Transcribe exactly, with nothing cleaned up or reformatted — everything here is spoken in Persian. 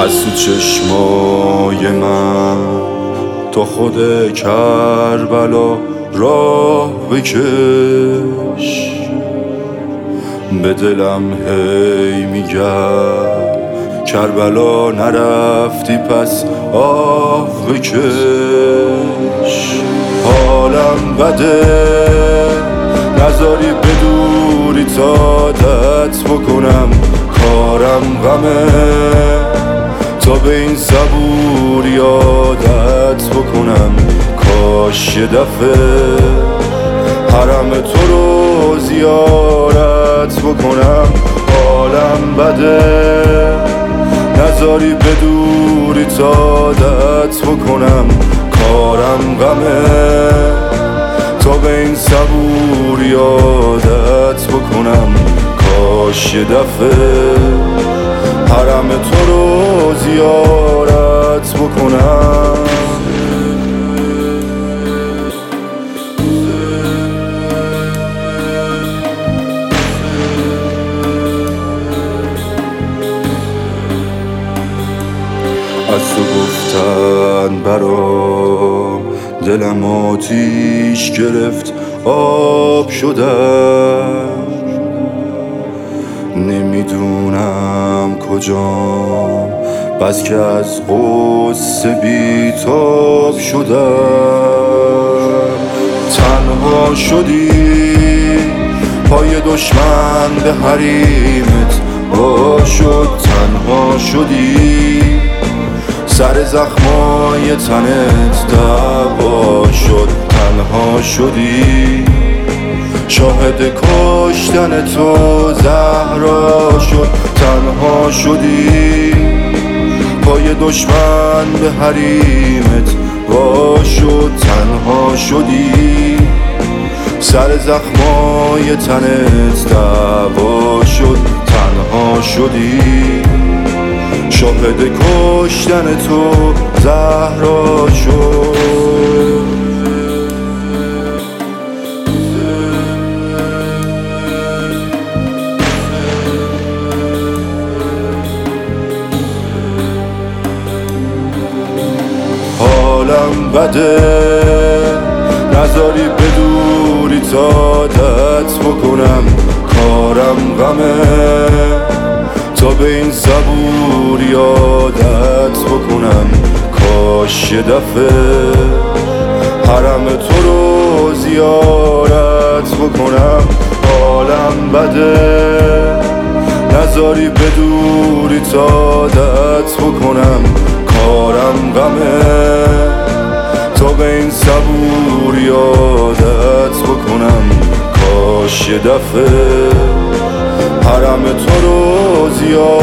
از تو چشمای من تا خود کربلا راه بکش. به دلم هی میگم کربلا نرفتی پس آه بکش. حالم بده نذاری بدوری تا عادت بکنم، کارم غمه تا به این صبوری عادت بکنم. کاش یه دفعه حرم تو رو زیارت بکنم. حالم بده نذاری بدوری تا عادت بکنم، کارم غمه تا به این صبوری عادت بکنم. کاش یه دفعه حرم تو رو زیارت بکنم. از تو گفتن برام دلم آتیش گرفت آب شدم. نمیدونم کجام بس که از غصه بیتاب شدم. تنها شدی پای دشمن به حریمت وا شد. تنها شدی سر زخمای تنت دوا شد. تنها شدی شاهد کشتن تو زهرا شد. تنها شدی پای دشمن به حریمت وا شد. تنها شدی سر زخمای تنت دوا شد. تنها شدی شاهد کشتن تو زهرا شد. حالم بده نذاری بدوری تا عادت بکنم، کارم غمه تا به این صبوری عادت بکنم. کاش یه دفعه حرم تو رو زیارت بکنم. حالم بده نذاری بدوری تا عادت بکنم، کارم غمه تا به این صبوری عادت بکنم. کاش یه دفعه حرم تو رو زیارت